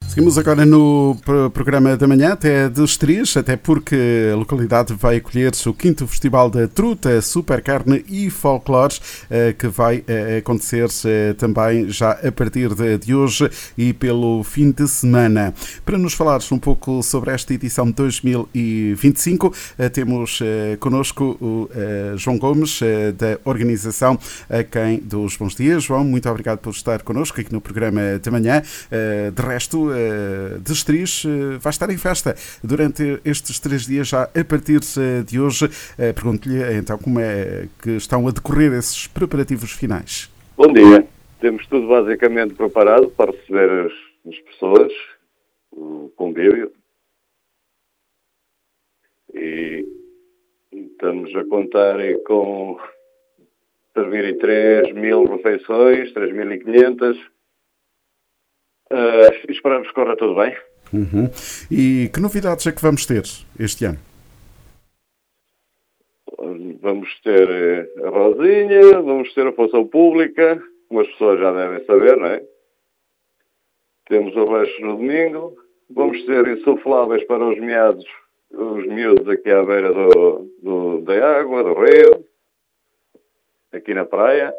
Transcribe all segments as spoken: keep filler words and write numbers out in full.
Seguimos agora no programa da manhã, até dos três, até porque a localidade vai acolher o quinto Festival da Truta, Super Carne e Folclores, que vai acontecer também já a partir de hoje e pelo fim de semana. Para nos falares um pouco sobre esta edição de dois mil e vinte e cinco, temos connosco o João Gomes, da organização, a quem dou os bons dias. João, muito obrigado por estar connosco aqui no programa da manhã. De resto, de Estris vai estar em festa durante estes três dias já a partir de hoje. Pergunto-lhe então como é que estão a decorrer esses preparativos finais. Bom dia. Temos tudo basicamente preparado para receber as, as pessoas, o convívio, e estamos a contar com servir três mil refeições, três mil e quinhentas. Uh, esperamos que corra tudo bem. Uhum. E que novidades é que vamos ter este ano? Vamos ter a Rosinha, vamos ter a função pública, como as pessoas já devem saber, não é? Temos o resto no domingo. Vamos ter insufláveis para os meados, os miúdos aqui à beira do, do, da água, do rio, aqui na praia.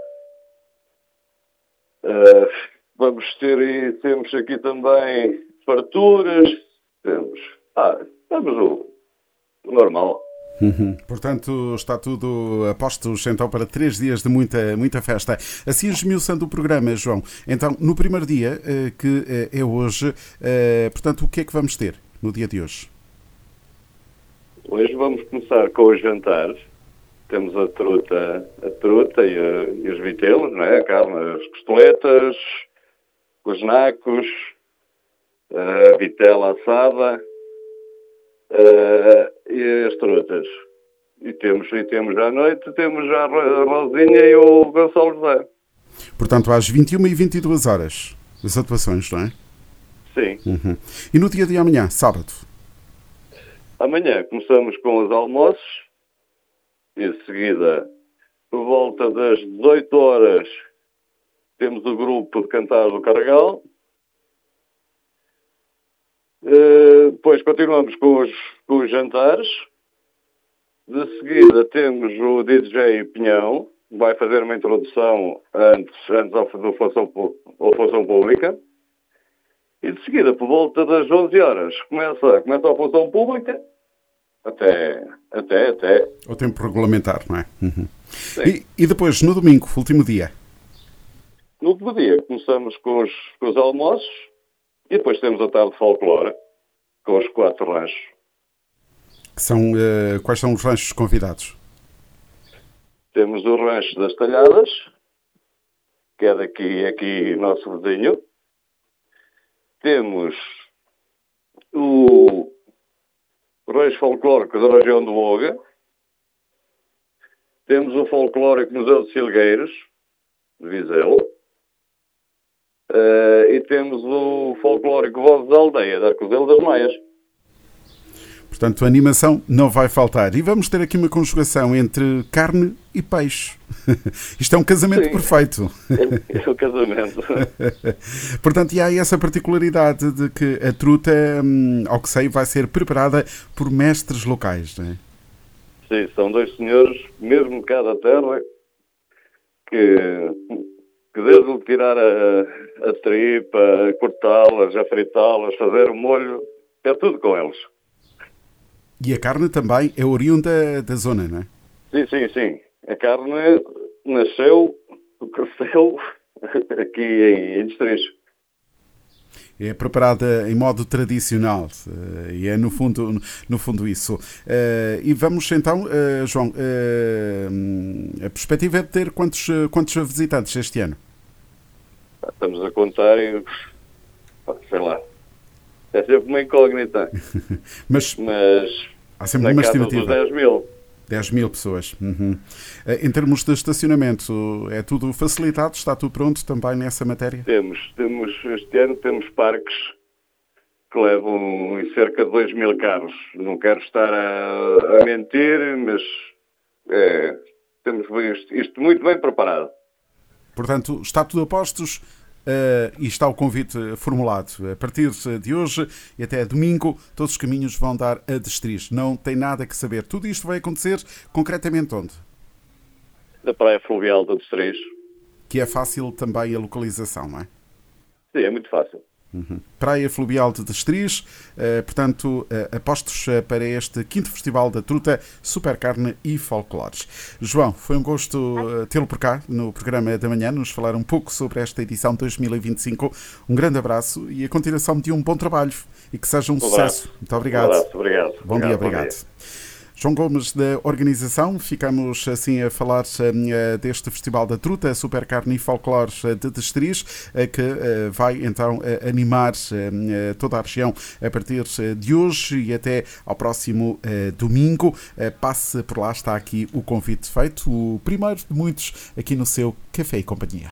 Uh, Vamos ter e temos aqui também farturas, temos, ah, temos o, o normal. Uhum. Portanto, está tudo a postos então para três dias de muita, muita festa. Assim, esmiuçando o programa, João, então, no primeiro dia, que é hoje, portanto, o que é que vamos ter no dia de hoje? Hoje vamos começar com os jantares. Temos a truta, a truta e, a, e os vitelos, não é? A carne, as costeletas, os nacos, a vitela assada uh, e as trutas. E temos, e temos à noite, temos já a Rosinha e o Gonçalo José. Portanto, às vinte e uma e vinte e duas horas, as atuações, não é? Sim. Uhum. E no dia de amanhã, sábado? Amanhã começamos com os almoços e de seguida, por volta das dezoito horas, temos o grupo de cantar do Carregal. Uh, depois continuamos com os, com os jantares. De seguida temos o D J Pinhão, que vai fazer uma introdução antes, antes da função, função pública. E de seguida, por volta das onze horas, começa, começa a função pública até, até, até. O tempo regulamentar, não é? Uhum. E, e depois, no domingo, último dia? No último dia, começamos com os, com os almoços e depois temos a tarde de folclore, com os quatro ranchos. Que são, uh, quais são os ranchos convidados? Temos o rancho das Talhadas, que é daqui, aqui nosso vizinho. Temos o rancho folclórico da região do Boga. Temos o folclórico Museu de Silgueiros, de Viseu. Uh, e temos o folclórico Voz da Aldeia, da Arcozelo das Maias. Portanto, a animação não vai faltar. E vamos ter aqui uma conjugação entre carne e peixe. Isto é um casamento Sim, perfeito. É, é um casamento. Portanto, e há essa particularidade de que a truta, ao que sei, vai ser preparada por mestres locais, não é? Sim, são dois senhores, mesmo de cada terra, que... que desde tirar a, a tripa, a cortá-las, a fritá-las, fazer o molho, é tudo com eles. E a carne também é oriunda da zona, não é? Sim, sim, sim. A carne nasceu, cresceu aqui em, em Estris. É preparada em modo tradicional e é no fundo, no fundo isso. E vamos então, João, a perspectiva é de ter quantos, quantos visitantes este ano? Estamos a contar em, sei lá, é sempre uma incógnita, mas, mas há sempre uma estimativa. dez mil. dez mil pessoas. Uhum. Em termos de estacionamento, é tudo facilitado? Está tudo pronto também nessa matéria? Temos, temos este ano temos parques que levam cerca de dois mil carros. Não quero estar a, a mentir, mas é, temos isto, isto muito bem preparado. Portanto, está tudo a postos Uh, e está o convite formulado. A partir de hoje e até domingo, todos os caminhos vão dar a Destriz. Não tem nada que saber. Tudo isto vai acontecer concretamente onde? Na Praia Fluvial da Destriz. Que é fácil também a localização, não é? Sim, é muito fácil. Uhum. Praia Fluvial de Destriz, uh, portanto, uh, apostos uh, para este quinto Festival da Truta, Super Carne e Folclores. João, foi um gosto uh, tê-lo por cá no programa da manhã, nos falar um pouco sobre esta edição dois mil e vinte e cinco. Um grande abraço e a continuação de um bom trabalho e que seja um, um sucesso. Abraço. Muito obrigado. Um abraço, obrigado. Bom dia, obrigado. Bom dia. João Gomes, da organização, ficamos assim a falar uh, deste Festival da Truta, Super Carne e Folclores uh, de Destriz, uh, que uh, vai então uh, animar uh, toda a região a partir uh, de hoje e até ao próximo uh, domingo. Uh, passe por lá, está aqui o convite feito, o primeiro de muitos aqui no seu Café e Companhia.